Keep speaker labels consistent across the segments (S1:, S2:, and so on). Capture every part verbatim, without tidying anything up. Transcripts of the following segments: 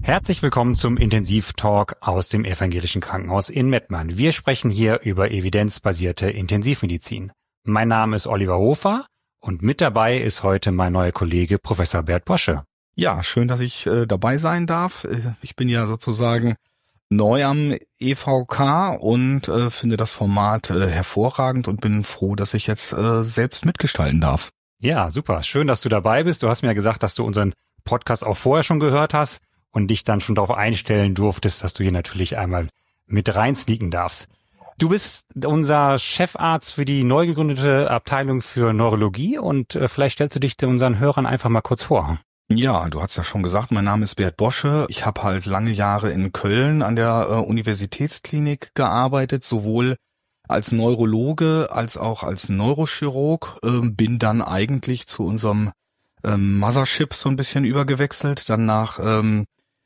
S1: Herzlich willkommen zum Intensivtalk aus dem Evangelischen Krankenhaus in Mettmann. Wir sprechen hier über evidenzbasierte Intensivmedizin. Mein Name ist Oliver Hofer und mit dabei ist heute mein neuer Kollege Professor Bert Bosche.
S2: Ja, schön, dass ich äh, dabei sein darf. Ich bin ja sozusagen neu am E V K und äh, finde das Format äh, hervorragend und bin froh, dass ich jetzt äh, selbst mitgestalten darf.
S1: Ja, super. Schön, dass du dabei bist. Du hast mir ja gesagt, dass du unseren Podcast auch vorher schon gehört hast und dich dann schon darauf einstellen durftest, dass du hier natürlich einmal mit rein sneaken darfst. Du bist unser Chefarzt für die neu gegründete Abteilung für Neurologie und äh, vielleicht stellst du dich unseren Hörern einfach mal kurz vor.
S2: Ja, du hast ja schon gesagt, mein Name ist Bert Bosche. Ich habe halt lange Jahre in Köln an der äh, Universitätsklinik gearbeitet, sowohl als Neurologe als auch als Neurochirurg. Äh, bin dann eigentlich zu unserem ähm, Mothership so ein bisschen übergewechselt, dann nach ähm,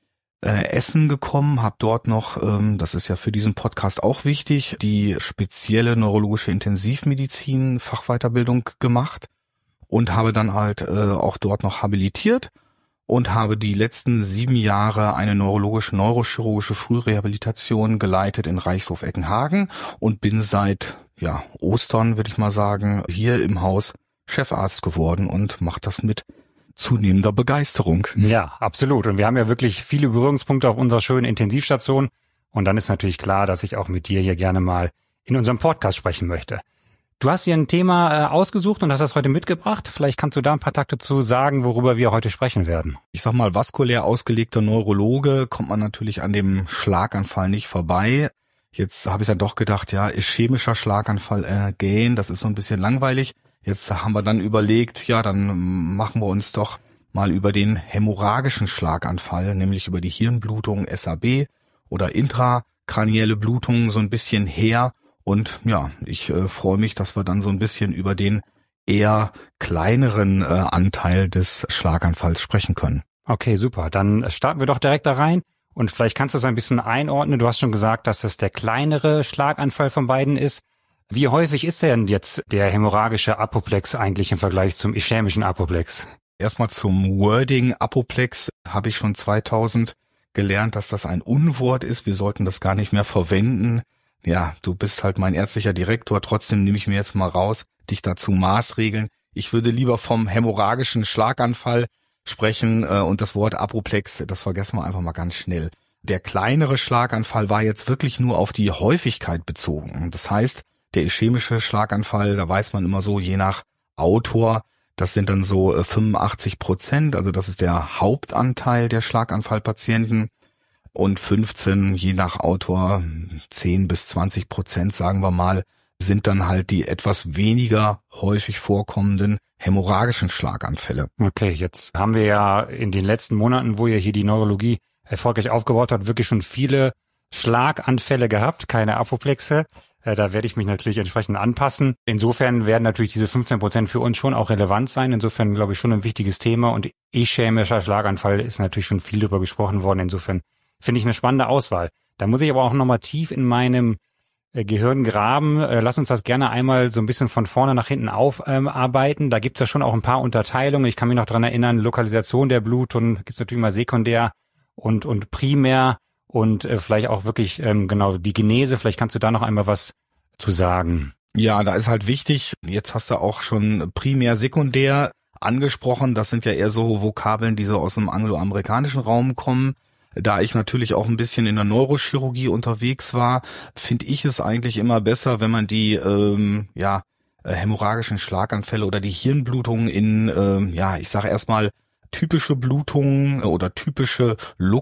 S2: äh, Essen gekommen, habe dort noch, ähm, das ist ja für diesen Podcast auch wichtig, die spezielle neurologische Intensivmedizin Fachweiterbildung gemacht. Und habe dann halt äh, auch dort noch habilitiert und habe die letzten sieben Jahre eine neurologische, neurochirurgische Frührehabilitation geleitet in Reichshof-Eckenhagen und bin seit ja Ostern, würde ich mal sagen, hier im Haus Chefarzt geworden und mache das mit zunehmender Begeisterung.
S1: Ja, absolut. Und wir haben ja wirklich viele Berührungspunkte auf unserer schönen Intensivstation. Und dann ist natürlich klar, dass ich auch mit dir hier gerne mal in unserem Podcast sprechen möchte. Du hast dir ein Thema äh, ausgesucht und hast das heute mitgebracht. Vielleicht kannst du da ein paar Takte zu sagen, worüber wir heute sprechen werden.
S2: Ich sag mal, vaskulär ausgelegter Neurologe kommt man natürlich an dem Schlaganfall nicht vorbei. Jetzt habe ich dann doch gedacht, ja, ischämischer Schlaganfall äh, gehen, das ist so ein bisschen langweilig. Jetzt haben wir dann überlegt, ja, dann machen wir uns doch mal über den hämorrhagischen Schlaganfall, nämlich über die Hirnblutung S A B oder intrakranielle Blutung so ein bisschen her. Und ja, ich äh, freue mich, dass wir dann so ein bisschen über den eher kleineren äh, Anteil des Schlaganfalls sprechen können.
S1: Okay, super. Dann starten wir doch direkt da rein. Und vielleicht kannst du es ein bisschen einordnen. Du hast schon gesagt, dass es der kleinere Schlaganfall von beiden ist. Wie häufig ist denn jetzt der hämorrhagische Apoplex eigentlich im Vergleich zum ischämischen Apoplex?
S2: Erstmal zum Wording Apoplex habe ich schon zweitausend gelernt, dass das ein Unwort ist. Wir sollten das gar nicht mehr verwenden. Ja, du bist halt mein ärztlicher Direktor, trotzdem nehme ich mir jetzt mal raus, dich dazu maßregeln. Ich würde lieber vom hämorrhagischen Schlaganfall sprechen äh, und das Wort Apoplex, das vergessen wir einfach mal ganz schnell. Der kleinere Schlaganfall war jetzt wirklich nur auf die Häufigkeit bezogen. Das heißt, der ischämische Schlaganfall, da weiß man immer so, je nach Autor, das sind dann so äh, fünfundachtzig Prozent, also das ist der Hauptanteil der Schlaganfallpatienten. Und fünfzehn, je nach Autor, zehn bis zwanzig Prozent, sagen wir mal, sind dann halt die etwas weniger häufig vorkommenden hämorrhagischen Schlaganfälle.
S1: Okay, jetzt haben wir ja in den letzten Monaten, wo ihr hier die Neurologie erfolgreich aufgebaut habt, wirklich schon viele Schlaganfälle gehabt, keine Apoplexe. Da werde ich mich natürlich entsprechend anpassen. Insofern werden natürlich diese fünfzehn Prozent für uns schon auch relevant sein. Insofern glaube ich schon ein wichtiges Thema. Und ischämischer Schlaganfall ist natürlich schon viel darüber gesprochen worden. Insofern finde ich eine spannende Auswahl. Da muss ich aber auch nochmal tief in meinem äh, Gehirn graben. Äh, lass uns das gerne einmal so ein bisschen von vorne nach hinten aufarbeiten. Ähm, da gibt's ja schon auch ein paar Unterteilungen. Ich kann mich noch dran erinnern, Lokalisation der Blutung gibt's natürlich mal sekundär und und primär und äh, vielleicht auch wirklich ähm, genau die Genese. Vielleicht kannst du da noch einmal was zu sagen.
S2: Ja, da ist halt wichtig, jetzt hast du auch schon primär, sekundär angesprochen. Das sind ja eher so Vokabeln, die so aus dem angloamerikanischen Raum kommen. Da ich natürlich auch ein bisschen in der Neurochirurgie unterwegs war, finde ich es eigentlich immer besser, wenn man die ähm, ja hämorrhagischen Schlaganfälle oder die Hirnblutungen in, ähm, ja, ich sage erstmal typische Blutungen oder typische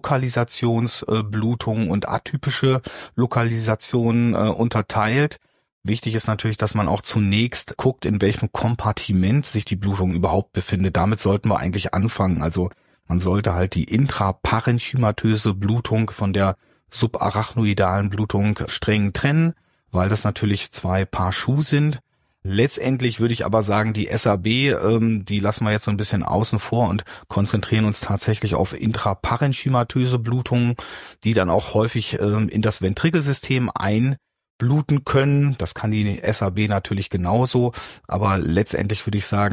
S2: Lokalisationsblutungen und atypische Lokalisationen äh, unterteilt. Wichtig ist natürlich, dass man auch zunächst guckt, in welchem Kompartiment sich die Blutung überhaupt befindet. Damit sollten wir eigentlich anfangen. Also man sollte halt die intraparenchymatöse Blutung von der subarachnoidalen Blutung streng trennen, weil das natürlich zwei Paar Schuh sind. Letztendlich würde ich aber sagen, die S A B, ähm, die lassen wir jetzt so ein bisschen außen vor und konzentrieren uns tatsächlich auf intraparenchymatöse Blutungen, die dann auch häufig ähm, in das Ventrikelsystem einbluten können. Das kann die S A B natürlich genauso, aber letztendlich würde ich sagen,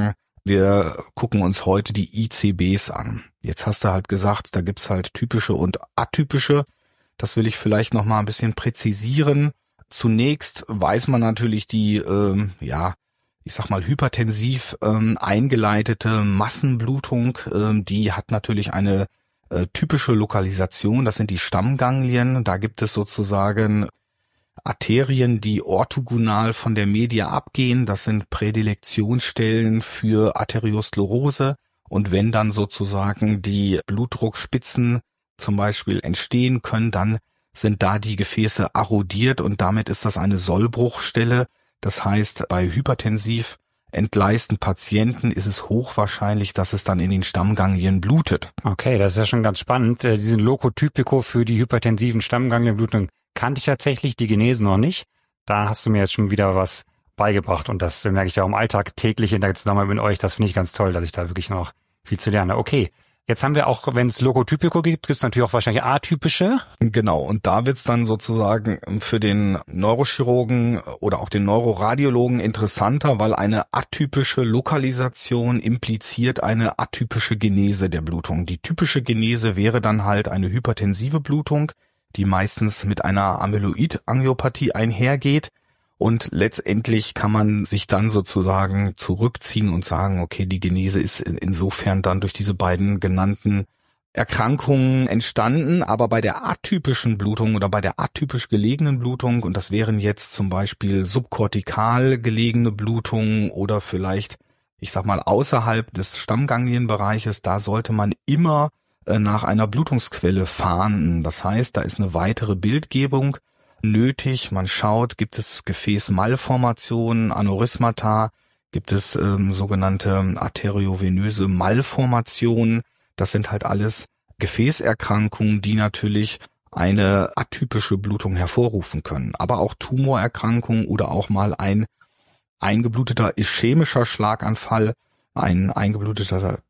S2: Wir gucken uns heute die I C Bs an. Jetzt hast du halt gesagt, da gibt's halt typische und atypische. Das will ich vielleicht noch mal ein bisschen präzisieren. Zunächst weiß man natürlich die, ähm, ja, ich sag mal hypertensiv ähm, eingeleitete Massenblutung. Ähm, die hat natürlich eine äh, typische Lokalisation. Das sind die Stammganglien. Da gibt es sozusagen Arterien, die orthogonal von der Media abgehen. Das sind Prädilektionsstellen für Arteriosklerose. Und wenn dann sozusagen die Blutdruckspitzen zum Beispiel entstehen können, dann sind da die Gefäße arrodiert und damit ist das eine Sollbruchstelle. Das heißt, bei hypertensiv entgleisten Patienten ist es hochwahrscheinlich, dass es dann in den Stammganglien blutet.
S1: Okay, das ist ja schon ganz spannend. Diesen Lokotypico für die hypertensiven Stammganglienblutung kannte ich tatsächlich, die Genese noch nicht. Da hast du mir jetzt schon wieder was beigebracht und das merke ich ja im Alltag täglich in der Zusammenarbeit mit euch. Das finde ich ganz toll, dass ich da wirklich noch viel zu lerne. Okay, jetzt haben wir auch, wenn es Lokotypico gibt, gibt es natürlich auch wahrscheinlich atypische.
S2: Genau, und da wird's dann sozusagen für den Neurochirurgen oder auch den Neuroradiologen interessanter, weil eine atypische Lokalisation impliziert eine atypische Genese der Blutung. Die typische Genese wäre dann halt eine hypertensive Blutung, die meistens mit einer Amyloid-Angiopathie einhergeht. Und letztendlich kann man sich dann sozusagen zurückziehen und sagen, okay, die Genese ist insofern dann durch diese beiden genannten Erkrankungen entstanden. Aber bei der atypischen Blutung oder bei der atypisch gelegenen Blutung, und das wären jetzt zum Beispiel subkortikal gelegene Blutungen oder vielleicht, ich sag mal, außerhalb des Stammganglienbereiches, da sollte man immer äh, nach einer Blutungsquelle fahnden. Das heißt, da ist eine weitere Bildgebung nötig. Man schaut, gibt es Gefäßmalformationen, Aneurysmata, gibt es ähm, sogenannte arteriovenöse Malformationen. Das sind halt alles Gefäßerkrankungen, die natürlich eine atypische Blutung hervorrufen können. Aber auch Tumorerkrankungen oder auch mal ein eingebluteter ischämischer Schlaganfall, ein eingebluteter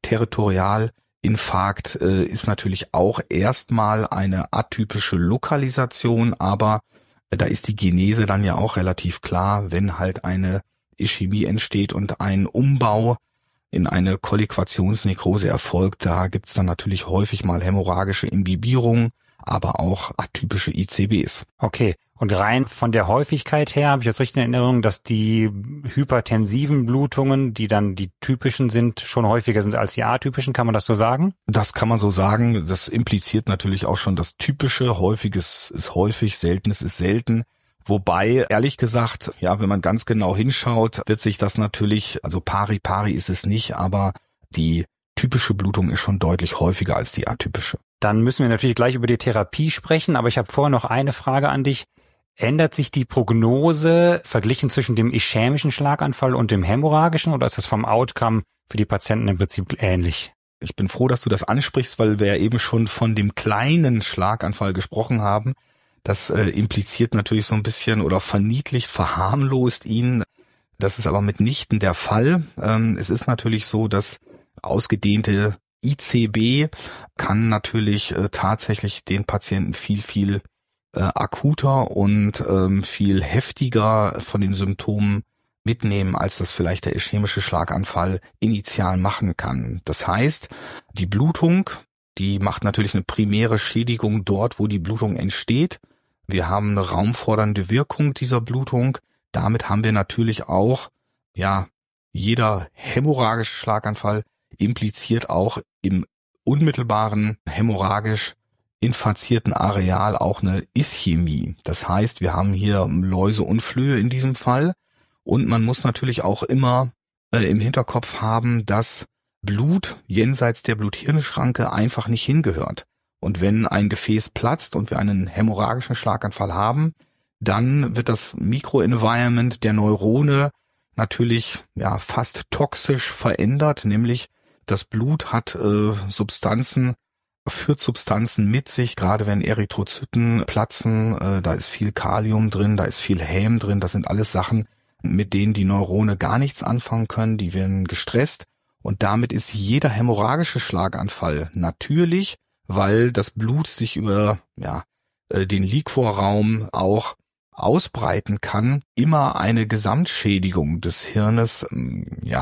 S2: Territorialinfarkt äh, ist natürlich auch erstmal eine atypische Lokalisation, aber da ist die Genese dann ja auch relativ klar, wenn halt eine Ischämie entsteht und ein Umbau in eine Kolliquationsnekrose erfolgt. Da gibt's dann natürlich häufig mal hämorrhagische Imbibierung, aber auch atypische I C Bs.
S1: Okay, und rein von der Häufigkeit her habe ich jetzt richtig in Erinnerung, dass die hypertensiven Blutungen, die dann die typischen sind, schon häufiger sind als die atypischen. Kann man das so sagen?
S2: Das kann man so sagen. Das impliziert natürlich auch schon das Typische. Häufiges ist häufig, Seltenes ist selten. Wobei, ehrlich gesagt, ja, wenn man ganz genau hinschaut, wird sich das natürlich, also pari pari ist es nicht, aber die typische Blutung ist schon deutlich häufiger als die atypische.
S1: Dann müssen wir natürlich gleich über die Therapie sprechen, aber ich habe vorher noch eine Frage an dich. Ändert sich die Prognose verglichen zwischen dem ischämischen Schlaganfall und dem hämorrhagischen oder ist das vom Outcome für die Patienten im Prinzip ähnlich?
S2: Ich bin froh, dass du das ansprichst, weil wir ja eben schon von dem kleinen Schlaganfall gesprochen haben. Das äh, impliziert natürlich so ein bisschen oder verniedlicht, verharmlost ihn. Das ist aber mitnichten der Fall. Ähm, es ist natürlich so, dass ausgedehnte I C B kann natürlich äh, tatsächlich den Patienten viel, viel äh, akuter und ähm, viel heftiger von den Symptomen mitnehmen, als das vielleicht der ischämische Schlaganfall initial machen kann. Das heißt, die Blutung, die macht natürlich eine primäre Schädigung dort, wo die Blutung entsteht. Wir haben eine raumfordernde Wirkung dieser Blutung. Damit haben wir natürlich auch, ja, jeder hämorrhagische Schlaganfall impliziert auch im unmittelbaren hämorrhagisch infazierten Areal auch eine Ischämie. Das heißt, wir haben hier Läuse und Flöhe in diesem Fall. Und man muss natürlich auch immer äh, im Hinterkopf haben, dass Blut jenseits der Blut-Hirn-Schranke einfach nicht hingehört. Und wenn ein Gefäß platzt und wir einen hämorrhagischen Schlaganfall haben, dann wird das Mikroenvironment der Neurone natürlich ja fast toxisch verändert, nämlich das Blut hat äh, Substanzen, führt Substanzen mit sich, gerade wenn Erythrozyten platzen, äh, da ist viel Kalium drin, da ist viel Häm drin, das sind alles Sachen, mit denen die Neurone gar nichts anfangen können, die werden gestresst und damit ist jeder hämorrhagische Schlaganfall natürlich, weil das Blut sich über ja äh, den Liquorraum auch ausbreiten kann, immer eine Gesamtschädigung des Hirnes, ähm, ja,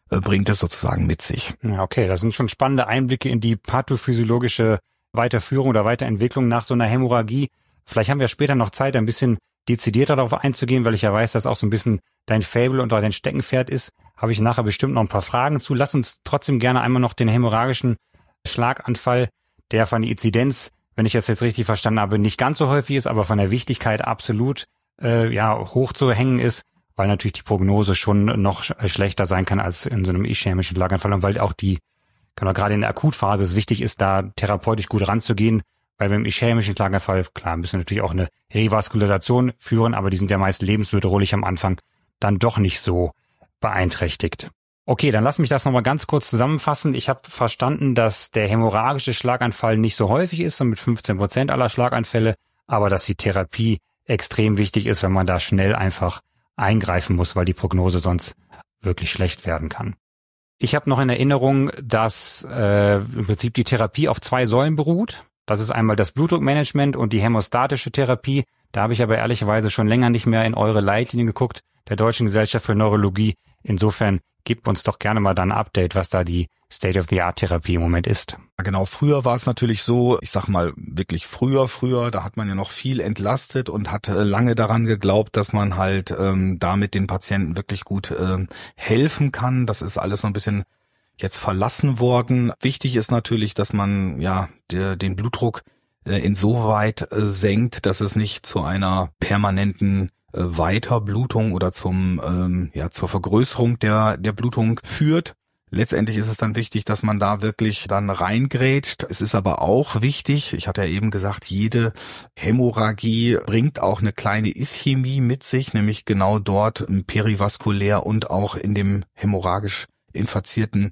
S2: äh, bringt es sozusagen mit sich.
S1: Ja, okay, das sind schon spannende Einblicke in die pathophysiologische Weiterführung oder Weiterentwicklung nach so einer Hämorrhagie. Vielleicht haben wir später noch Zeit, ein bisschen dezidierter darauf einzugehen, weil ich ja weiß, dass auch so ein bisschen dein Faible und auch dein Steckenpferd ist. Habe ich nachher bestimmt noch ein paar Fragen zu. Lass uns trotzdem gerne einmal noch den hämorrhagischen Schlaganfall, der von der Inzidenz, wenn ich das jetzt richtig verstanden habe, nicht ganz so häufig ist, aber von der Wichtigkeit absolut äh, ja hoch zu hängen ist, weil natürlich die Prognose schon noch sch- schlechter sein kann als in so einem ischämischen Schlaganfall und weil auch die, genau, gerade in der Akutphase es wichtig ist, da therapeutisch gut ranzugehen, weil beim ischämischen Schlaganfall, klar, müssen wir natürlich auch eine Revaskulisation führen, aber die sind ja meist lebensbedrohlich am Anfang dann doch nicht so beeinträchtigt. Okay, dann lass mich das nochmal ganz kurz zusammenfassen. Ich habe verstanden, dass der hämorrhagische Schlaganfall nicht so häufig ist, so mit fünfzehn Prozent aller Schlaganfälle, aber dass die Therapie extrem wichtig ist, wenn man da schnell einfach eingreifen muss, weil die Prognose sonst wirklich schlecht werden kann. Ich habe noch in Erinnerung, dass äh, im Prinzip die Therapie auf zwei Säulen beruht. Das ist einmal das Blutdruckmanagement und die hämostatische Therapie. Da habe ich aber ehrlicherweise schon länger nicht mehr in eure Leitlinien geguckt, der Deutschen Gesellschaft für Neurologie. Insofern gebt uns doch gerne mal dann ein Update, was da die State-of-the-Art-Therapie im Moment ist.
S2: Genau, früher war es natürlich so, ich sag mal wirklich früher, früher, da hat man ja noch viel entlastet und hat äh, lange daran geglaubt, dass man halt ähm, damit den Patienten wirklich gut ähm, helfen kann. Das ist alles so ein bisschen jetzt verlassen worden. Wichtig ist natürlich, dass man ja der, den Blutdruck äh, insoweit äh, senkt, dass es nicht zu einer permanenten äh, Weiterblutung oder zum ähm, ja zur Vergrößerung der der Blutung führt. Letztendlich ist es dann wichtig, dass man da wirklich dann reingrätscht. Es ist aber auch wichtig, ich hatte ja eben gesagt, jede Hämorrhagie bringt auch eine kleine Ischämie mit sich, nämlich genau dort perivaskulär und auch in dem hämorrhagisch infazierten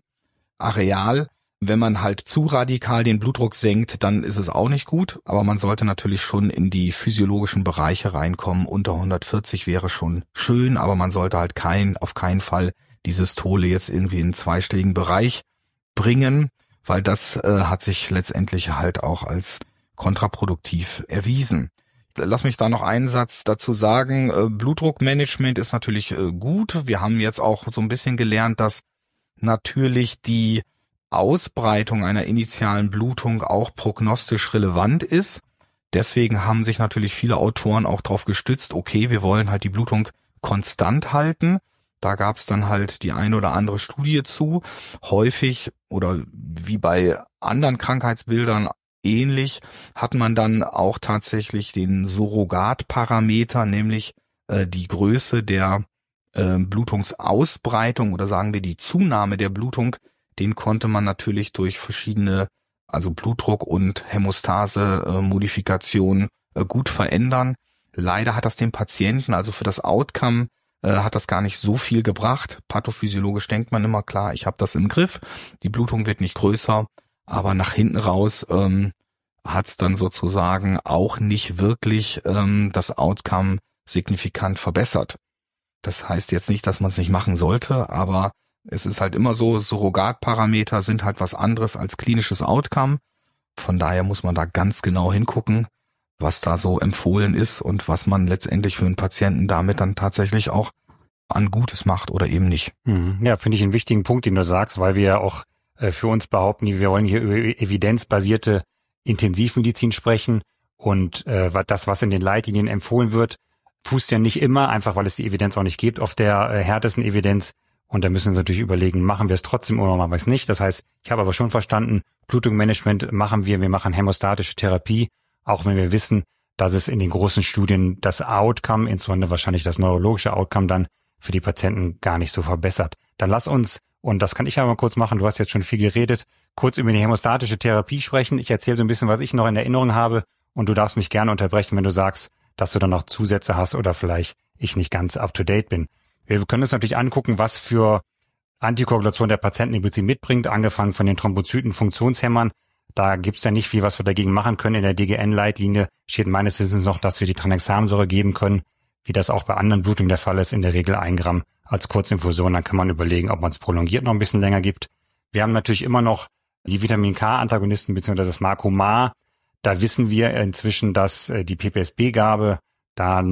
S2: Areal. Wenn man halt zu radikal den Blutdruck senkt, dann ist es auch nicht gut, aber man sollte natürlich schon in die physiologischen Bereiche reinkommen. Unter hundertvierzig wäre schon schön, aber man sollte halt kein, auf keinen Fall die Systole jetzt irgendwie in einen zweistelligen Bereich bringen, weil das äh, hat sich letztendlich halt auch als kontraproduktiv erwiesen. Lass mich da noch einen Satz dazu sagen. Äh, Blutdruckmanagement ist natürlich äh, gut. Wir haben jetzt auch so ein bisschen gelernt, dass natürlich die Ausbreitung einer initialen Blutung auch prognostisch relevant ist. Deswegen haben sich natürlich viele Autoren auch darauf gestützt, okay, wir wollen halt die Blutung konstant halten. Da gab es dann halt die eine oder andere Studie zu. Häufig oder wie bei anderen Krankheitsbildern ähnlich hat man dann auch tatsächlich den Surrogatparameter, nämlich äh, die Größe der äh, Blutungsausbreitung oder sagen wir die Zunahme der Blutung. Den konnte man natürlich durch verschiedene, also Blutdruck- und Hämostase-Modifikation äh, gut verändern. Leider hat das dem Patienten, also für das Outcome, äh, hat das gar nicht so viel gebracht. Pathophysiologisch denkt man immer, klar, ich habe das im Griff, die Blutung wird nicht größer, aber nach hinten raus ähm, hat es dann sozusagen auch nicht wirklich ähm, das Outcome signifikant verbessert. Das heißt jetzt nicht, dass man es nicht machen sollte, aber es ist halt immer so, Surrogatparameter sind halt was anderes als klinisches Outcome. Von daher muss man da ganz genau hingucken, was da so empfohlen ist und was man letztendlich für einen Patienten damit dann tatsächlich auch an Gutes macht oder eben nicht.
S1: Ja, finde ich einen wichtigen Punkt, den du sagst, weil wir ja auch äh, für uns behaupten, wir wollen hier über evidenzbasierte Intensivmedizin sprechen und äh, das, was in den Leitlinien empfohlen wird, fußt ja nicht immer, einfach weil es die Evidenz auch nicht gibt, auf der äh, härtesten Evidenz. Und da müssen wir uns natürlich überlegen, machen wir es trotzdem oder machen wir es nicht. Das heißt, ich habe aber schon verstanden, Blutdruckmanagement machen wir, wir machen hämostatische Therapie, auch wenn wir wissen, dass es in den großen Studien das Outcome, insbesondere wahrscheinlich das neurologische Outcome dann für die Patienten gar nicht so verbessert. Dann lass uns, und das kann ich aber mal kurz machen, du hast jetzt schon viel geredet, kurz über die hämostatische Therapie sprechen. Ich erzähle so ein bisschen, was ich noch in Erinnerung habe und du darfst mich gerne unterbrechen, wenn du sagst, dass du dann noch Zusätze hast oder vielleicht ich nicht ganz up to date bin. Wir können uns natürlich angucken, was für Antikoagulation der Patienten im Prinzip mitbringt, angefangen von den Thrombozyten-Funktionshämmern. Da gibt's ja nicht viel, was wir dagegen machen können. In der D G N-Leitlinie steht meines Wissens noch, dass wir die Tranexamsäure geben können, wie das auch bei anderen Blutungen der Fall ist, in der Regel ein Gramm als Kurzinfusion. Dann kann man überlegen, ob man es prolongiert noch ein bisschen länger gibt. Wir haben natürlich immer noch die Vitamin-K-Antagonisten bzw. das Marcomar. Da wissen wir inzwischen, dass die P P S B-Gabe da eine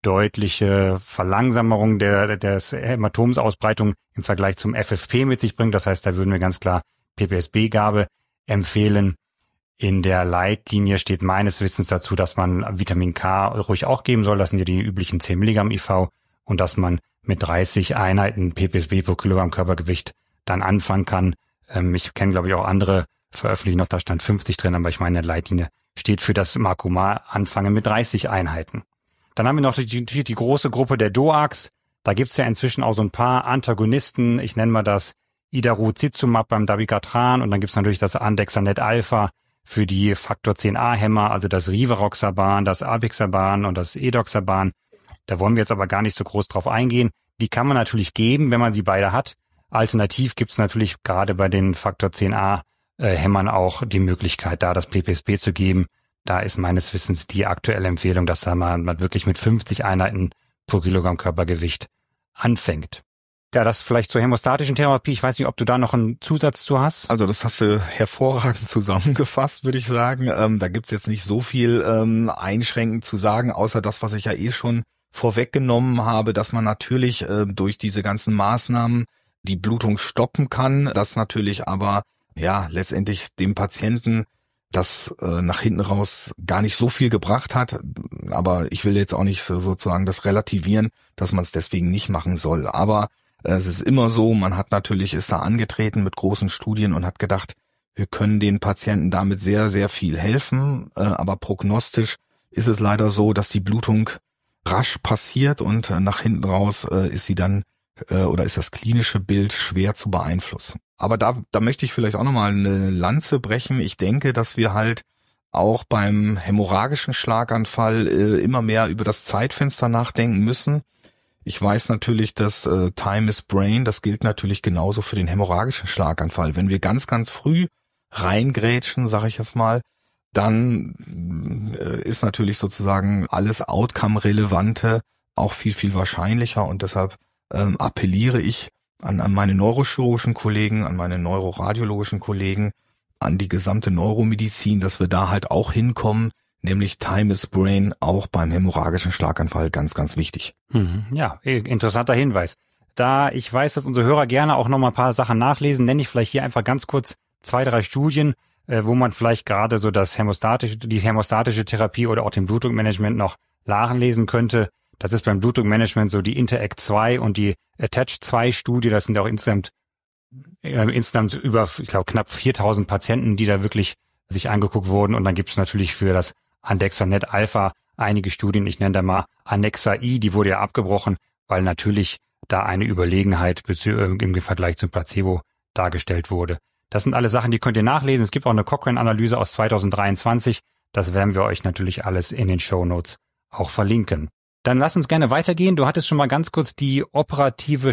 S1: deutliche Verlangsamung der, des Hämatomsausbreitung im Vergleich zum F F P mit sich bringt. Das heißt, da würden wir ganz klar P P S B-Gabe empfehlen. In der Leitlinie steht meines Wissens dazu, dass man Vitamin K ruhig auch geben soll. Das sind ja die üblichen zehn Milligramm I V und dass man mit dreißig Einheiten P P S B pro Kilogramm Körpergewicht dann anfangen kann. Ähm, ich kenne, glaube ich, auch andere veröffentlichen noch, da stand fünfzig drin, aber ich meine, in der Leitlinie steht für das Makromal anfangen mit dreißig Einheiten. Dann haben wir noch die, die, die große Gruppe der D O A Cs. Da gibt's ja inzwischen auch so ein paar Antagonisten. Ich nenne mal das Idarucizumab beim Dabigatran und dann gibt's natürlich das Andexanet Alpha für die Faktor zehn a Hämmer, also das Rivaroxaban, das Apixaban und das Edoxaban. Da wollen wir jetzt aber gar nicht so groß drauf eingehen. Die kann man natürlich geben, wenn man sie beide hat. Alternativ gibt's natürlich gerade bei den Faktor zehn a Hämmern auch die Möglichkeit, da das P P S B zu geben. Da ist meines Wissens die aktuelle Empfehlung, dass da man wirklich mit fünfzig Einheiten pro Kilogramm Körpergewicht anfängt. Ja, das vielleicht zur hämostatischen Therapie. Ich weiß nicht, ob du da noch einen Zusatz zu hast.
S2: Also das hast du hervorragend zusammengefasst, würde ich sagen. Ähm, da gibt's jetzt nicht so viel ähm, einschränkend zu sagen, außer das, was ich ja eh schon vorweggenommen habe, dass man natürlich äh, durch diese ganzen Maßnahmen die Blutung stoppen kann, das natürlich aber ja letztendlich dem Patienten das äh, nach hinten raus gar nicht so viel gebracht hat, aber ich will jetzt auch nicht so, sozusagen das relativieren, dass man es deswegen nicht machen soll, aber äh, es ist immer so, man hat natürlich, ist da angetreten mit großen Studien und hat gedacht, wir können den Patienten damit sehr, sehr viel helfen, äh, aber prognostisch ist es leider so, dass die Blutung rasch passiert und äh, nach hinten raus äh, ist sie dann äh, oder ist das klinische Bild schwer zu beeinflussen. Aber da, da möchte ich vielleicht auch nochmal eine Lanze brechen. Ich denke, dass wir halt auch beim hämorrhagischen Schlaganfall äh, immer mehr über das Zeitfenster nachdenken müssen. Ich weiß natürlich, dass äh, Time is Brain, das gilt natürlich genauso für den hämorrhagischen Schlaganfall. Wenn wir ganz, ganz früh reingrätschen, sage ich jetzt mal, dann äh, ist natürlich sozusagen alles Outcome-Relevante auch viel, viel wahrscheinlicher und deshalb ähm, appelliere ich An, an meine neurochirurgischen Kollegen, an meine neuroradiologischen Kollegen, an die gesamte Neuromedizin, dass wir da halt auch hinkommen, nämlich Time is Brain auch beim hämorrhagischen Schlaganfall ganz, ganz wichtig.
S1: Hm, ja, interessanter Hinweis. Da ich weiß, dass unsere Hörer gerne auch noch mal ein paar Sachen nachlesen, nenne ich vielleicht hier einfach ganz kurz zwei, drei Studien, äh, wo man vielleicht gerade so das hämostatische, die hämostatische Therapie oder auch den Blutdruckmanagement noch nachlesen könnte. Das ist beim Blutdruckmanagement so die Interact zwei und die Attach zwei Studie. Das sind auch insgesamt, äh, insgesamt über, ich glaube, knapp viertausend Patienten, die da wirklich sich angeguckt wurden. Und dann gibt es natürlich für das Andexanet Alpha einige Studien. Ich nenne da mal Annexa I, die wurde ja abgebrochen, weil natürlich da eine Überlegenheit im Vergleich zum Placebo dargestellt wurde. Das sind alles Sachen, die könnt ihr nachlesen. Es gibt auch eine Cochrane-Analyse aus zweitausenddreiundzwanzig. Das werden wir euch natürlich alles in den Shownotes auch verlinken. Dann lass uns gerne weitergehen. Du hattest schon mal ganz kurz die operative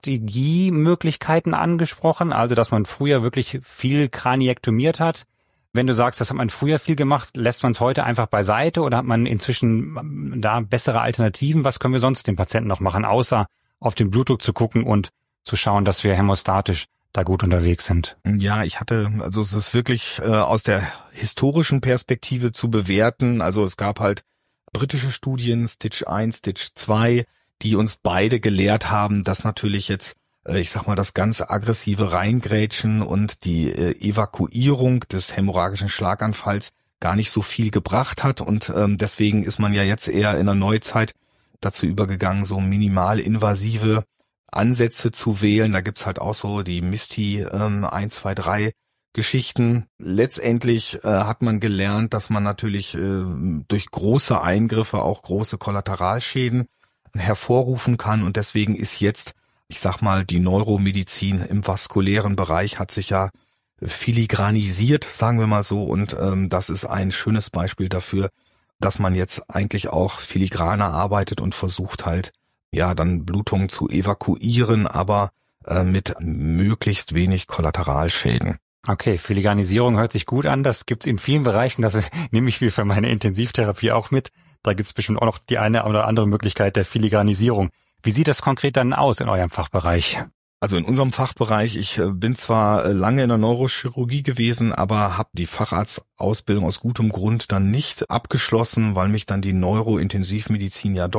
S1: Strategiemöglichkeiten angesprochen, also dass man früher wirklich viel kraniektomiert hat. Wenn du sagst, das hat man früher viel gemacht, lässt man es heute einfach beiseite oder hat man inzwischen da bessere Alternativen? Was können wir sonst den Patienten noch machen, außer auf den Blutdruck zu gucken und zu schauen, dass wir hämostatisch da gut unterwegs sind?
S2: Ja, ich hatte, also es ist wirklich äh, aus der historischen Perspektive zu bewerten. Also es gab halt britische Studien, Stitch eins, Stitch zwei, die uns beide gelehrt haben, dass natürlich jetzt, äh, ich sag mal, das ganze aggressive Reingrätschen und die äh, Evakuierung des hämorrhagischen Schlaganfalls gar nicht so viel gebracht hat und ähm, deswegen ist man ja jetzt eher in der Neuzeit dazu übergegangen, so minimalinvasive Ansätze zu wählen. Da gibt's halt auch so die Misty ähm, eins, zwei, drei Geschichten. Letztendlich äh, hat man gelernt, dass man natürlich äh, durch große Eingriffe auch große Kollateralschäden hervorrufen kann und deswegen ist jetzt, ich sag mal, die Neuromedizin im vaskulären Bereich hat sich ja filigranisiert, sagen wir mal so, und ähm, das ist ein schönes Beispiel dafür, dass man jetzt eigentlich auch filigraner arbeitet und versucht halt, ja, dann Blutungen zu evakuieren, aber äh, mit möglichst wenig Kollateralschäden.
S1: Okay, Filigranisierung hört sich gut an. Das gibt's in vielen Bereichen. Das nehme ich mir für meine Intensivtherapie auch mit. Da gibt's bestimmt auch noch die eine oder andere Möglichkeit der Filigranisierung. Wie sieht das konkret dann aus in eurem Fachbereich?
S2: Also in unserem Fachbereich, ich bin zwar lange in der Neurochirurgie gewesen, aber habe die Facharztausbildung aus gutem Grund dann nicht abgeschlossen, weil mich dann die Neurointensivmedizin ja doch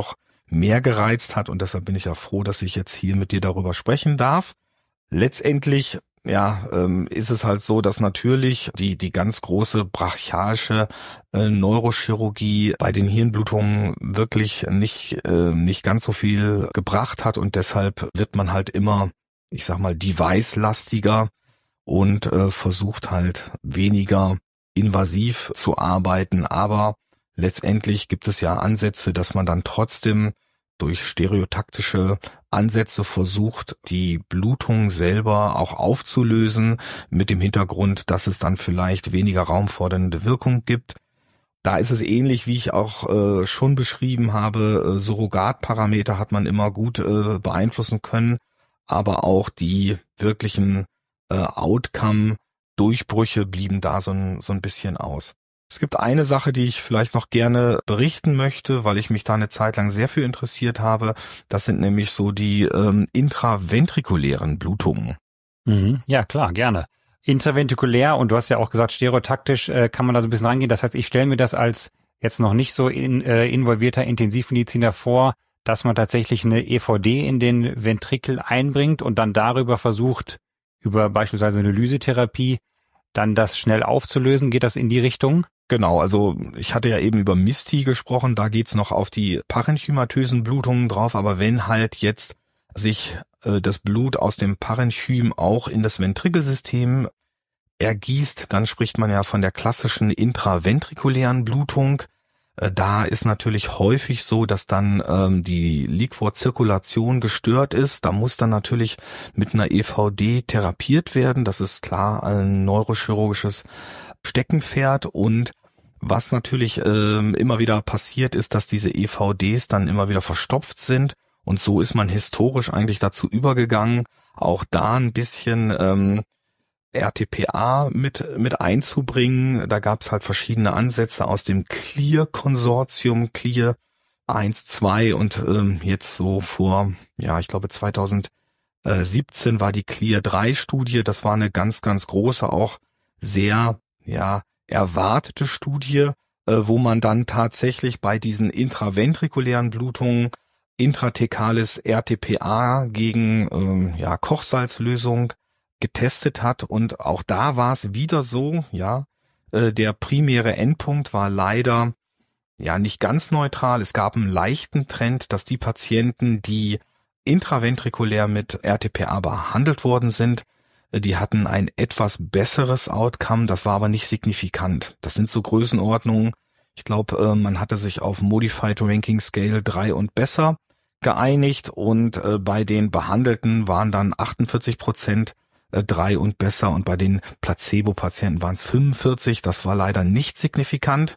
S2: mehr gereizt hat und deshalb bin ich ja froh, dass ich jetzt hier mit dir darüber sprechen darf. Letztendlich, ja, ähm, ist es halt so, dass natürlich die die ganz große brachialische äh, Neurochirurgie bei den Hirnblutungen wirklich nicht äh, nicht ganz so viel gebracht hat und deshalb wird man halt immer, ich sag mal, device-lastiger und äh, versucht halt weniger invasiv zu arbeiten, aber letztendlich gibt es ja Ansätze, dass man dann trotzdem durch stereotaktische Ansätze versucht, die Blutung selber auch aufzulösen, mit dem Hintergrund, dass es dann vielleicht weniger raumfordernde Wirkung gibt. Da ist es ähnlich, wie ich auch äh, schon beschrieben habe, äh, Surrogatparameter hat man immer gut äh, beeinflussen können, aber auch die wirklichen äh, Outcome-Durchbrüche blieben da so ein, so ein bisschen aus. Es gibt eine Sache, die ich vielleicht noch gerne berichten möchte, weil ich mich da eine Zeit lang sehr für interessiert habe. Das sind nämlich so die ähm, intraventrikulären Blutungen.
S1: Mhm, ja, klar, gerne. Intraventrikulär, und du hast ja auch gesagt, stereotaktisch äh, kann man da so ein bisschen rangehen. Das heißt, ich stelle mir das als jetzt noch nicht so in, äh, involvierter Intensivmediziner vor, dass man tatsächlich eine E V D in den Ventrikel einbringt und dann darüber versucht, über beispielsweise eine Lysetherapie, dann das schnell aufzulösen. Geht das in die Richtung?
S2: Genau, also ich hatte ja eben über Misty gesprochen, da geht's noch auf die parenchymatösen Blutungen drauf, aber wenn halt jetzt sich äh, das Blut aus dem Parenchym auch in das Ventrikelsystem ergießt, dann spricht man ja von der klassischen intraventrikulären Blutung. Äh, da ist natürlich häufig so, dass dann ähm, die Liquorzirkulation gestört ist. Da muss dann natürlich mit einer E V D therapiert werden. Das ist klar ein neurochirurgisches Steckenpferd und was natürlich ähm, immer wieder passiert ist, dass diese E V Ds dann immer wieder verstopft sind und so ist man historisch eigentlich dazu übergegangen, auch da ein bisschen ähm, R T P A mit mit einzubringen. Da gab es halt verschiedene Ansätze aus dem CLEAR-Konsortium, CLEAR eins, zwei und ähm, jetzt so vor, ja, ich glaube zweitausendsiebzehn war die CLEAR drei Studie. Das war eine ganz, ganz große, auch sehr, ja, erwartete Studie, äh, wo man dann tatsächlich bei diesen intraventrikulären Blutungen intrathekales R T P A gegen ähm, ja, Kochsalzlösung getestet hat und auch da war es wieder so, ja, äh, der primäre Endpunkt war leider ja nicht ganz neutral. Es gab einen leichten Trend, dass die Patienten, die intraventrikulär mit R T P A behandelt worden sind, die hatten ein etwas besseres Outcome, das war aber nicht signifikant. Das sind so Größenordnungen. Ich glaube, man hatte sich auf Modified Ranking Scale drei und besser geeinigt und bei den Behandelten waren dann achtundvierzig Prozent drei und besser und bei den Placebo-Patienten waren es fünfundvierzig. Das war leider nicht signifikant.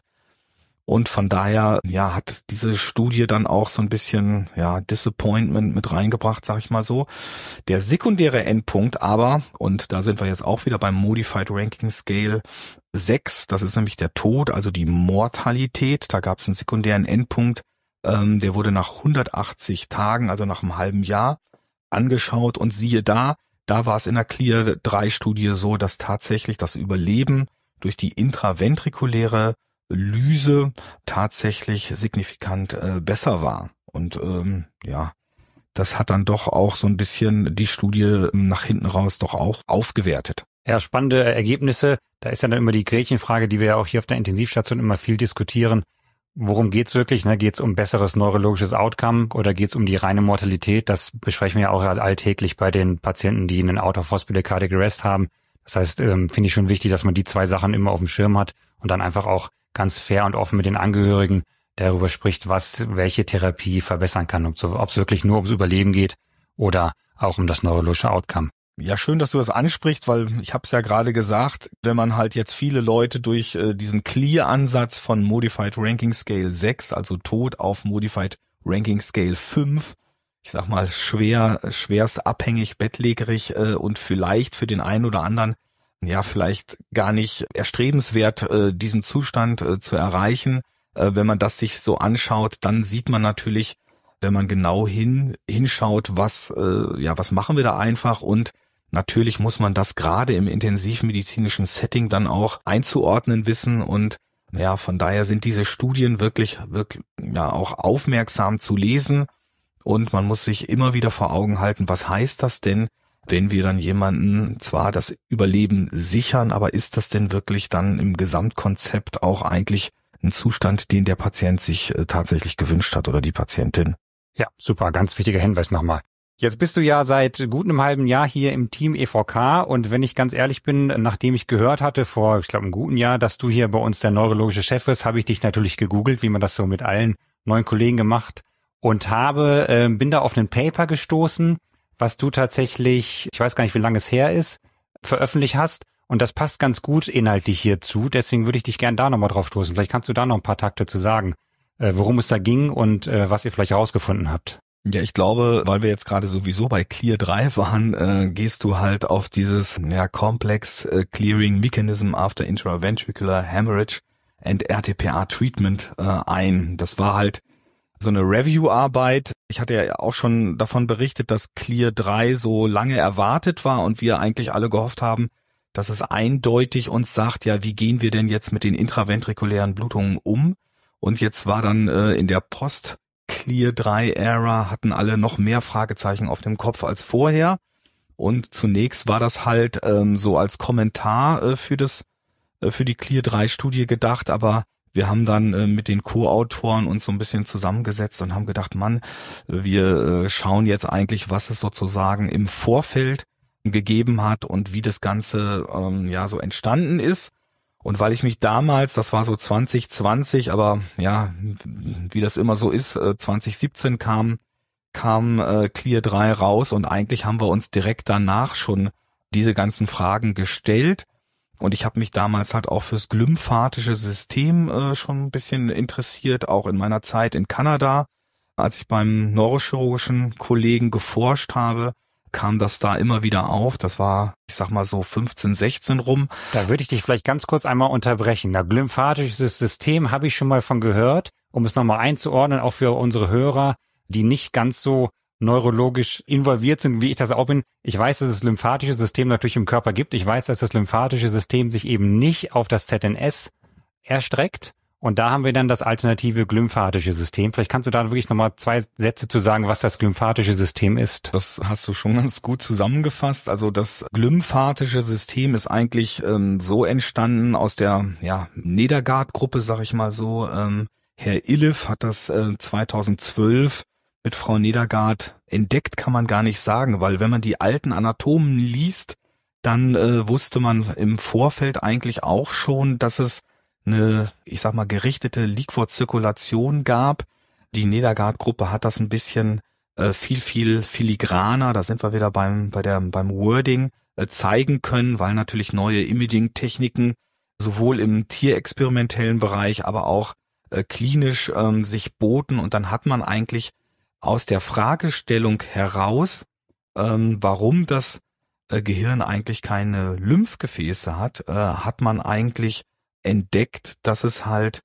S2: Und von daher, ja, hat diese Studie dann auch so ein bisschen, ja, Disappointment mit reingebracht, sag ich mal so. Der sekundäre Endpunkt aber, und da sind wir jetzt auch wieder beim Modified Ranking Scale sechs, das ist nämlich der Tod, also die Mortalität. Da gab es einen sekundären Endpunkt, ähm, der wurde nach hundertachtzig Tagen, also nach einem halben Jahr, angeschaut und siehe da, da war es in der CLEAR drei Studie so, dass tatsächlich das Überleben durch die intraventrikuläre Lyse tatsächlich signifikant äh, besser war. Und ähm, ja, das hat dann doch auch so ein bisschen die Studie nach hinten raus doch auch aufgewertet.
S1: Ja, spannende Ergebnisse. Da ist ja dann immer die Gretchenfrage, die wir ja auch hier auf der Intensivstation immer viel diskutieren. Worum geht's wirklich? Ne? Geht's um besseres neurologisches Outcome oder geht's um die reine Mortalität? Das besprechen wir ja auch alltäglich bei den Patienten, die einen Out-of-Hospital Cardiac Arrest haben. Das heißt, ähm, finde ich schon wichtig, dass man die zwei Sachen immer auf dem Schirm hat und dann einfach auch ganz fair und offen mit den Angehörigen darüber spricht, was welche Therapie verbessern kann, ob es wirklich nur ums Überleben geht oder auch um das neurologische Outcome.
S2: Ja, schön, dass du das ansprichst, weil ich habe es ja gerade gesagt, wenn man halt jetzt viele Leute durch äh, diesen CLEAR-Ansatz von Modified Ranking Scale sechs, also Tod auf Modified Ranking Scale fünf, ich sag mal schwer, schwerst abhängig, bettlägerig äh, und vielleicht für den einen oder anderen ja vielleicht gar nicht erstrebenswert, äh, diesen Zustand äh, zu erreichen. Äh, wenn man das sich so anschaut, dann sieht man natürlich, wenn man genau hin hinschaut, was äh, ja was machen wir da einfach und natürlich muss man das gerade im intensivmedizinischen Setting dann auch einzuordnen wissen und ja, von daher sind diese Studien wirklich, wirklich, ja, auch aufmerksam zu lesen. Und man muss sich immer wieder vor Augen halten, was heißt das denn, wenn wir dann jemanden zwar das Überleben sichern, aber ist das denn wirklich dann im Gesamtkonzept auch eigentlich ein Zustand, den der Patient sich äh, tatsächlich gewünscht hat oder die Patientin?
S1: Ja, super, ganz wichtiger Hinweis nochmal. Jetzt bist du ja seit gut einem halben Jahr hier im Team E V K und wenn ich ganz ehrlich bin, nachdem ich gehört hatte vor, ich glaube, einem guten Jahr, dass du hier bei uns der neurologische Chef bist, habe ich dich natürlich gegoogelt, wie man das so mit allen neuen Kollegen gemacht und habe, äh, bin da auf einen Paper gestoßen, was du tatsächlich, ich weiß gar nicht, wie lange es her ist, veröffentlicht hast und das passt ganz gut inhaltlich hierzu, deswegen würde ich dich gerne da nochmal drauf stoßen. Vielleicht kannst du da noch ein paar Takte zu sagen, äh, worum es da ging und äh, was ihr vielleicht herausgefunden habt.
S2: Ja, ich glaube, weil wir jetzt gerade sowieso bei Clear drei waren, äh, gehst du halt auf dieses ja, Complex äh, Clearing Mechanism after Intraventricular Hemorrhage and R T P A Treatment äh, ein. Das war halt so eine Review-Arbeit. Ich hatte ja auch schon davon berichtet, dass Clear drei so lange erwartet war und wir eigentlich alle gehofft haben, dass es eindeutig uns sagt, ja, wie gehen wir denn jetzt mit den intraventrikulären Blutungen um? Und jetzt war dann äh, in der Post Clear drei Ära hatten alle noch mehr Fragezeichen auf dem Kopf als vorher und zunächst war das halt ähm, so als Kommentar äh, für das äh, für die Clear drei Studie gedacht, aber wir haben dann äh, mit den Co-Autoren uns so ein bisschen zusammengesetzt und haben gedacht, Mann, wir äh, schauen jetzt eigentlich, was es sozusagen im Vorfeld gegeben hat und wie das Ganze ähm, ja so entstanden ist. Und weil ich mich damals, das war so zwanzig zwanzig, aber ja, wie das immer so ist, zwanzig siebzehn kam kam äh, Clear drei raus und eigentlich haben wir uns direkt danach schon diese ganzen Fragen gestellt. Und ich habe mich damals halt auch fürs glymphatische System äh, schon ein bisschen interessiert, auch in meiner Zeit in Kanada, als ich beim neurochirurgischen Kollegen geforscht habe, kam das da immer wieder auf. Das war, ich sag mal so fünfzehn, sechzehn rum.
S1: Da würde ich dich vielleicht ganz kurz einmal unterbrechen. Na, glymphatisches System habe ich schon mal von gehört, um es nochmal einzuordnen, auch für unsere Hörer, die nicht ganz so neurologisch involviert sind, wie ich das auch bin. Ich weiß, dass es das lymphatische System natürlich im Körper gibt. Ich weiß, dass das lymphatische System sich eben nicht auf das Z N S erstreckt. Und da haben wir dann das alternative glymphatische System. Vielleicht kannst du da wirklich nochmal zwei Sätze zu sagen, was das glymphatische System ist.
S2: Das hast du schon ganz gut zusammengefasst. Also das glymphatische System ist eigentlich ähm, so entstanden aus der ja, Nedergaard-Gruppe, sag ich mal so. Ähm, Herr Iliff hat das äh, zweitausendzwölf mit Frau Nedergaard entdeckt, kann man gar nicht sagen, weil wenn man die alten Anatomen liest, dann äh, wusste man im Vorfeld eigentlich auch schon, dass es eine, ich sag mal, gerichtete Liquorzirkulation gab. Die Nedergaard-Gruppe hat das ein bisschen äh, viel, viel filigraner, da sind wir wieder beim bei der beim Wording, äh, zeigen können, weil natürlich neue Imaging-Techniken sowohl im tierexperimentellen Bereich, aber auch äh, klinisch ähm, sich boten. Und dann hat man eigentlich aus der Fragestellung heraus, ähm, warum das äh, Gehirn eigentlich keine Lymphgefäße hat, äh, hat man eigentlich entdeckt, dass es halt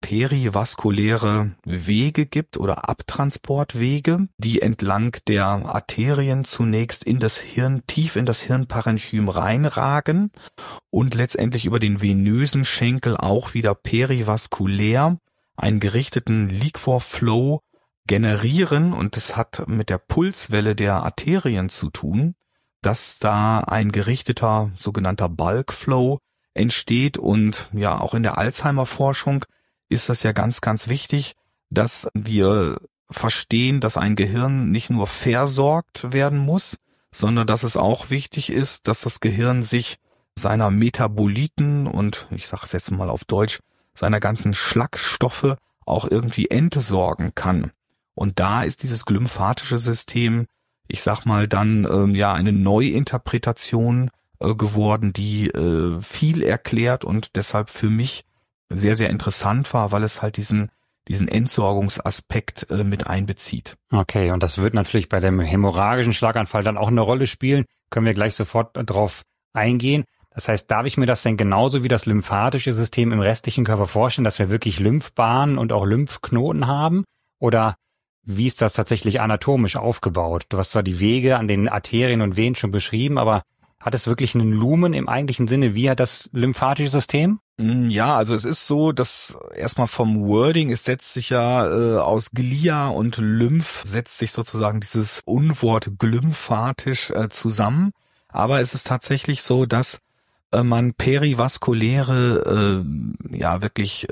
S2: perivaskuläre Wege gibt oder Abtransportwege, die entlang der Arterien zunächst in das Hirn, tief in das Hirnparenchym reinragen und letztendlich über den venösen Schenkel auch wieder perivaskulär einen gerichteten Liquor-Flow generieren, und es hat mit der Pulswelle der Arterien zu tun, dass da ein gerichteter sogenannter Bulk-Flow entsteht. Und ja, auch in der Alzheimer-Forschung ist das ja ganz, ganz wichtig, dass wir verstehen, dass ein Gehirn nicht nur versorgt werden muss, sondern dass es auch wichtig ist, dass das Gehirn sich seiner Metaboliten und, ich sage es jetzt mal auf Deutsch, seiner ganzen Schlagstoffe auch irgendwie entsorgen kann. Und da ist dieses glymphatische System, ich sag mal, dann ähm, ja eine Neuinterpretation äh, geworden, die äh, viel erklärt und deshalb für mich sehr, sehr interessant war, weil es halt diesen diesen Entsorgungsaspekt äh, mit einbezieht.
S1: Okay, und das wird natürlich bei dem hämorrhagischen Schlaganfall dann auch eine Rolle spielen. Können wir gleich sofort drauf eingehen. Das heißt, darf ich mir das denn genauso wie das lymphatische System im restlichen Körper vorstellen, dass wir wirklich Lymphbahnen und auch Lymphknoten haben? Oder wie ist das tatsächlich anatomisch aufgebaut? Du hast zwar die Wege an den Arterien und Venen schon beschrieben, aber Hat es wirklich einen Lumen im eigentlichen Sinne wie das lymphatische System?
S2: Ja, also es ist so, dass erstmal vom Wording, es setzt sich ja äh, aus Glia und Lymph, setzt sich sozusagen dieses Unwort glymphatisch äh, zusammen. Aber es ist tatsächlich so, dass äh, man perivaskuläre, äh, ja wirklich äh,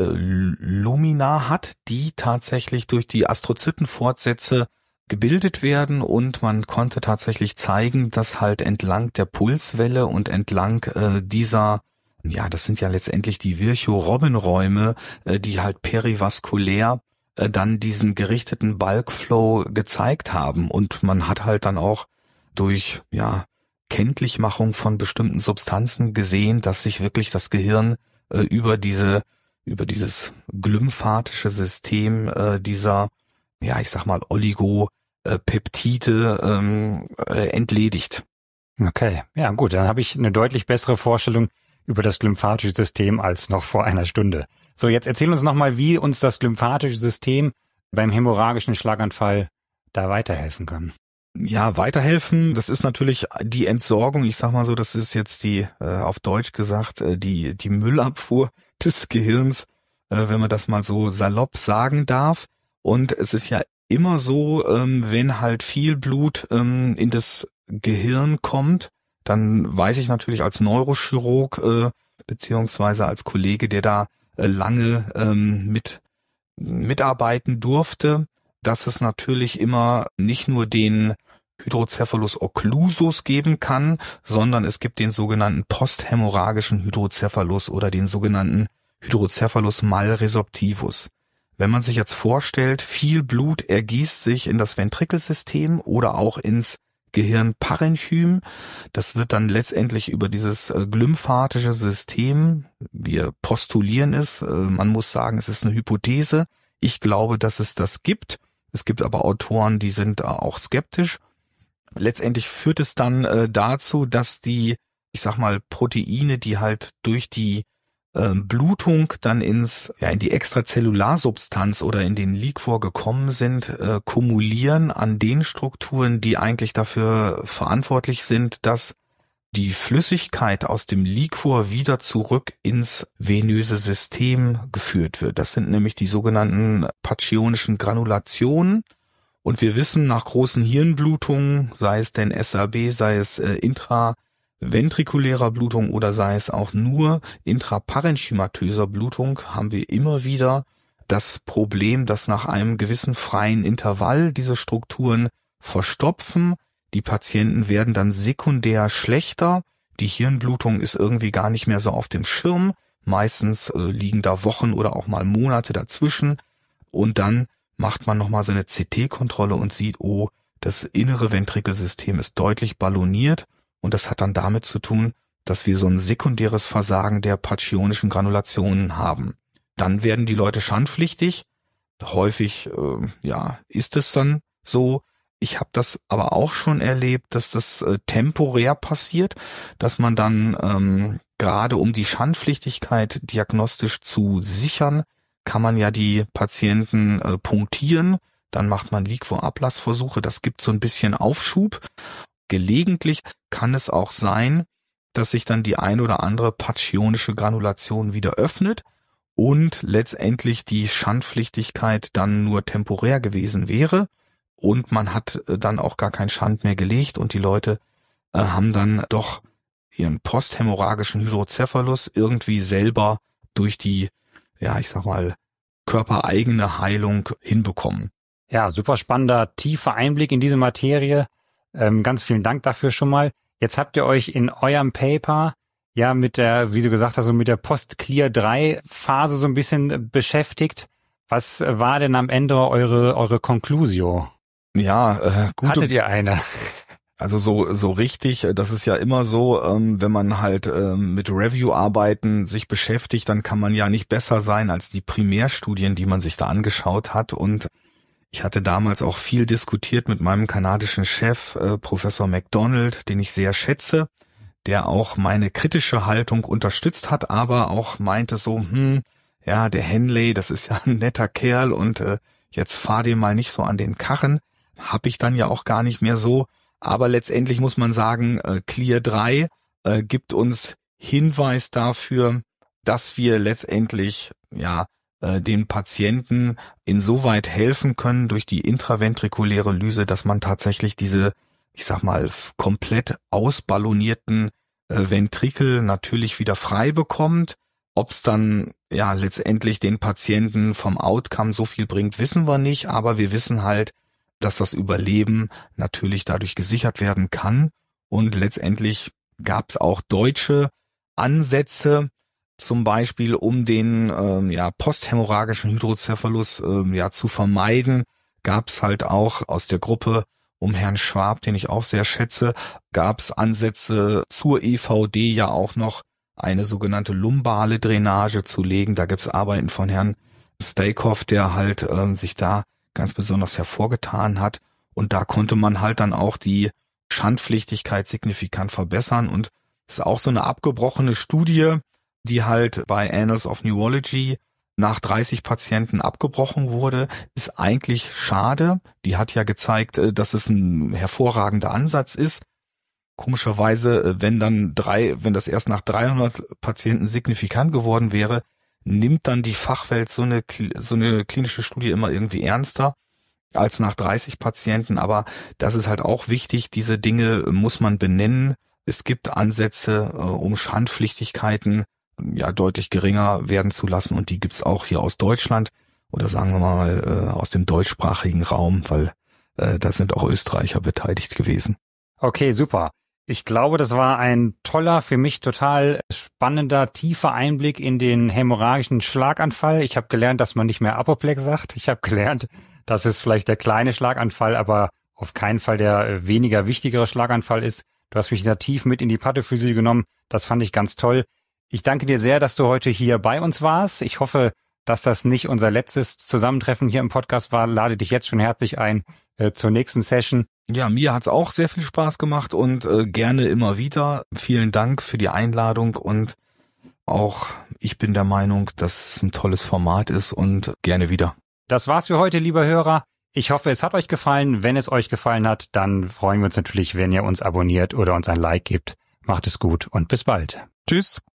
S2: Lumina hat, die tatsächlich durch die Astrozytenfortsätze gebildet werden, und man konnte tatsächlich zeigen, dass halt entlang der Pulswelle und entlang äh, dieser, ja, das sind ja letztendlich die Virchow-Robin-Räume, äh, die halt perivaskulär äh, dann diesen gerichteten Bulkflow gezeigt haben, und man hat halt dann auch durch, ja, Kenntlichmachung von bestimmten Substanzen gesehen, dass sich wirklich das Gehirn äh, über diese, über dieses glymphatische System äh, dieser, ja, ich sag mal, Oligopeptide ähm, äh, entledigt.
S1: Okay, ja gut, dann habe ich eine deutlich bessere Vorstellung über das lymphatische System als noch vor einer Stunde. So, jetzt erzähl uns nochmal, wie uns das lymphatische System beim hämorrhagischen Schlaganfall da weiterhelfen kann.
S2: Ja, weiterhelfen, das ist natürlich die Entsorgung, ich sag mal so, das ist jetzt die, äh, auf Deutsch gesagt, äh, die die Müllabfuhr des Gehirns, äh, wenn man das mal so salopp sagen darf. Und es ist ja immer so, ähm, wenn halt viel Blut ähm, in das Gehirn kommt, dann weiß ich natürlich als Neurochirurg äh, beziehungsweise als Kollege, der da äh, lange ähm, mit mitarbeiten durfte, dass es natürlich immer nicht nur den Hydrocephalus occlusus geben kann, sondern es gibt den sogenannten posthämorrhagischen Hydrocephalus oder den sogenannten Hydrocephalus malresorptivus. Wenn man sich jetzt vorstellt, viel Blut ergießt sich in das Ventrikelsystem oder auch ins Gehirnparenchym, das wird dann letztendlich über dieses äh, glymphatische System, wir postulieren es, äh, man muss sagen, es ist eine Hypothese, ich glaube, dass es das gibt. Es gibt aber Autoren, die sind äh, auch skeptisch. Letztendlich führt es dann äh, dazu, dass die, ich sag mal, Proteine, die halt durch die äh, Blutung dann ins, ja, in die Extrazellularsubstanz oder in den Liquor gekommen sind, äh, kumulieren an den Strukturen, die eigentlich dafür verantwortlich sind, dass die Flüssigkeit aus dem Liquor wieder zurück ins venöse System geführt wird. Das sind nämlich die sogenannten pacchionischen Granulationen. Und wir wissen, nach großen Hirnblutungen, sei es denn S A B, sei es äh, intraventrikulärer Blutung oder sei es auch nur intraparenchymatöser Blutung, haben wir immer wieder das Problem, dass nach einem gewissen freien Intervall diese Strukturen verstopfen. Die Patienten werden dann sekundär schlechter. Die Hirnblutung ist irgendwie gar nicht mehr so auf dem Schirm. Meistens äh, liegen da Wochen oder auch mal Monate dazwischen. Und dann macht man nochmal seine C T-Kontrolle und sieht, oh, das innere Ventrikelsystem ist deutlich balloniert. Und das hat dann damit zu tun, dass wir so ein sekundäres Versagen der pacchionischen Granulationen haben. Dann werden die Leute schandpflichtig. Häufig, äh, ja, ist es dann so. Ich habe das aber auch schon erlebt, dass das äh, temporär passiert, dass man dann ähm, gerade um die Schandpflichtigkeit diagnostisch zu sichern, kann man ja die Patienten äh, punktieren, dann macht man Liquorablassversuche, das gibt so ein bisschen Aufschub. Gelegentlich kann es auch sein, dass sich dann die ein oder andere pacchionische Granulation wieder öffnet und letztendlich die Schandpflichtigkeit dann nur temporär gewesen wäre und man hat äh, dann auch gar keinen Schand mehr gelegt und die Leute äh, haben dann doch ihren posthämorrhagischen Hydrocephalus irgendwie selber durch die, ja, ich sag mal, körpereigene Heilung hinbekommen.
S1: Ja, super spannender, tiefer Einblick in diese Materie. Ähm, ganz vielen Dank dafür schon mal. Jetzt habt ihr euch in eurem Paper ja mit der, wie du gesagt hast, so mit der Post-Clear drei Phase so ein bisschen beschäftigt. Was war denn am Ende eure eure Conclusio?
S2: Ja, äh, gute,
S1: Hattet ihr eine?
S2: Also so so richtig, das ist ja immer so, ähm, wenn man halt ähm, mit Review-Arbeiten sich beschäftigt, dann kann man ja nicht besser sein als die Primärstudien, die man sich da angeschaut hat. Und ich hatte damals auch viel diskutiert mit meinem kanadischen Chef, äh, Professor MacDonald, den ich sehr schätze, der auch meine kritische Haltung unterstützt hat, aber auch meinte so, hm, ja, der Henley, das ist ja ein netter Kerl und äh, jetzt fahr dir mal nicht so an den Karren. Hab ich dann ja auch gar nicht mehr so. Aber letztendlich muss man sagen, äh, Clear drei äh, gibt uns Hinweis dafür, dass wir letztendlich ja äh, den Patienten insoweit helfen können durch die intraventrikuläre Lyse, dass man tatsächlich diese, ich sag mal, komplett ausballonierten äh, Ventrikel natürlich wieder frei bekommt. Ob es dann ja letztendlich den Patienten vom Outcome so viel bringt, wissen wir nicht, aber wir wissen halt, dass das Überleben natürlich dadurch gesichert werden kann. Und letztendlich gab es auch deutsche Ansätze, zum Beispiel um den ähm, ja posthämorrhagischen Hydrocephalus ähm, ja zu vermeiden, gab es halt auch aus der Gruppe um Herrn Schwab, den ich auch sehr schätze, gab es Ansätze zur E V D ja auch noch eine sogenannte lumbale Drainage zu legen. Da gibt's Arbeiten von Herrn Steykhoff, der halt ähm, sich da ganz besonders hervorgetan hat. Und da konnte man halt dann auch die Schandpflichtigkeit signifikant verbessern. Und das ist auch so eine abgebrochene Studie, die halt bei Annals of Neurology nach dreißig Patienten abgebrochen wurde. Ist eigentlich schade. Die hat ja gezeigt, dass es ein hervorragender Ansatz ist. Komischerweise, wenn dann drei, wenn das erst nach dreihundert Patienten signifikant geworden wäre, nimmt dann die Fachwelt so eine, so eine klinische Studie immer irgendwie ernster als nach dreißig Patienten. Aber das ist halt auch wichtig. Diese Dinge muss man benennen. Es gibt Ansätze, um Schandpflichtigkeiten ja deutlich geringer werden zu lassen. Und die gibt's auch hier aus Deutschland oder sagen wir mal aus dem deutschsprachigen Raum, weil äh, da sind auch Österreicher beteiligt gewesen.
S1: Okay, super. Ich glaube, das war ein toller, für mich total spannender, tiefer Einblick in den hämorrhagischen Schlaganfall. Ich habe gelernt, dass man nicht mehr Apoplex sagt. Ich habe gelernt, dass es vielleicht der kleine Schlaganfall, aber auf keinen Fall der weniger wichtigere Schlaganfall ist. Du hast mich da tief mit in die Pathophysiologie genommen. Das fand ich ganz toll. Ich danke dir sehr, dass du heute hier bei uns warst. Ich hoffe, dass das nicht unser letztes Zusammentreffen hier im Podcast war. Lade dich jetzt schon herzlich ein äh, zur nächsten Session.
S2: Ja, mir hat's auch sehr viel Spaß gemacht und äh, gerne immer wieder. Vielen Dank für die Einladung und auch ich bin der Meinung, dass es ein tolles Format ist und gerne wieder.
S1: Das war's für heute, lieber Hörer. Ich hoffe, es hat euch gefallen. Wenn es euch gefallen hat, dann freuen wir uns natürlich, wenn ihr uns abonniert oder uns ein Like gibt. Macht es gut und bis bald.
S2: Tschüss.